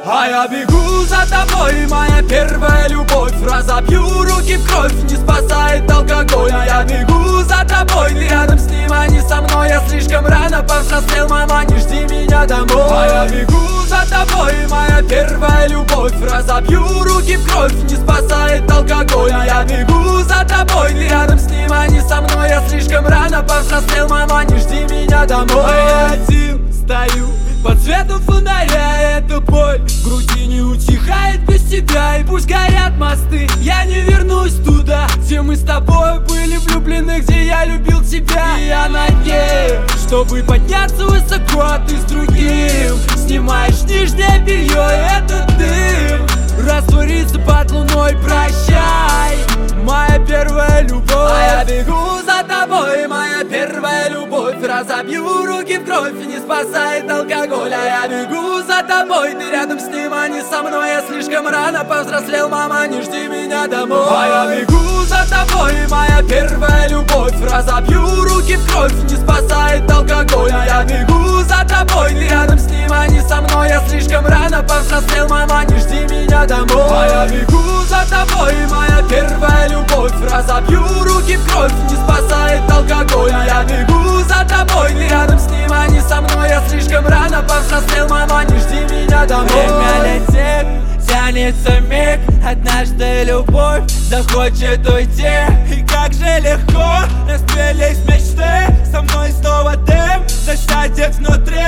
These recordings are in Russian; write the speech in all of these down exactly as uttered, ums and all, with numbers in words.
А я бегу за тобой, моя первая любовь. Разобью руки в кровь, не спасает алкоголь. А я бегу за тобой, ты рядом с ним, а не со мной. Я слишком рано повзрослел, мама, не жди меня домой. А я бегу за тобой, моя первая любовь. Разобью руки в кровь, не спасает алкоголь. А я бегу за тобой, ты рядом с ним, а не со мной. Я слишком рано повзрослел, мама, не жди меня домой. А я один стою под светом фонаря, эта боль в груди не утихает без тебя. И пусть горят мосты, я не вернусь туда, где мы с тобой были влюблены, где я любил тебя. И я надеюсь, чтобы подняться высоко, а ты с другим снимаешь нижнее белье, и этот дым растворится под луной. Прощай, моя первая любовь. А я бегу за тобой, моя первая любовь. Разобью руки в кровь, и не спасает алкоголь. А я бегу за тобой, ты рядом с ним, а не со мной. Я слишком рано повзрослел, мама, не жди меня домой. А я бегу за тобой, моя первая любовь. Разобью руки в кровь, не спасает алкоголь. А я бегу за тобой, ты рядом с ним, а не со мной. Я слишком рано повзрослел, мама, не жди меня домой. А я бегу за тобой, моя первая любовь. Разобью руки в кровь, не спасает алкоголь. А я бегу за тобой, ты рядом с ним, а не со мной. Я слишком рано повзрослел, мама, не жди меня домой. Время летит, тянется миг. Однажды любовь захочет уйти. И как же легко расцвелись мечты. Со мной снова дым засядет внутри.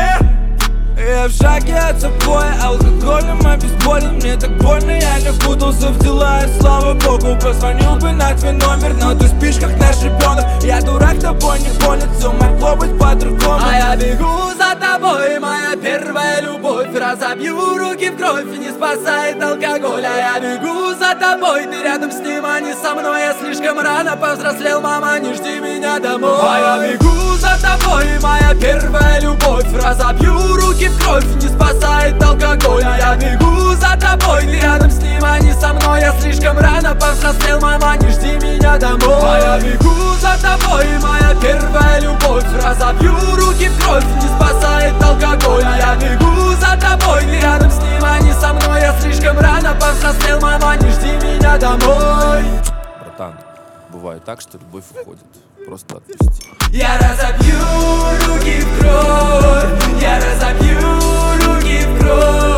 Я в шаге от запоя, алкоголем обезболен. Мне так больно, я не впутался в дела. И слава богу, позвонил бы на твой номер, но ты спишь, как наш ребенок. Я дурак, тобой не понят, все могло быть по-другому. А я бегу за тобой, моя первая любовь. Разобью руки в кровь, и не спасает алкоголь. А я бегу за тобой, ты рядом с ним, а не со мной. Я слишком рано повзрослел, мама, не жди меня домой. А я бегу за тобой, моя первая любовь. Разобью руки в кровь, не спасает алкоголь. А я бегу за тобой, ты рядом с ним, а не со мной. Я слишком рано повзрослел, мама, не жди меня домой. А я бегу за тобой, моя первая любовь. Разобью руки в кровь, не спасает алкоголь. А я бегу за тобой, ты рядом с ним, а не со мной. Я слишком рано повзрослел, мама, не жди меня домой. Братан, бывает так, что любовь уходит. Просто отпусти. Я разобью руки в кровь, я разобью руки в кровь.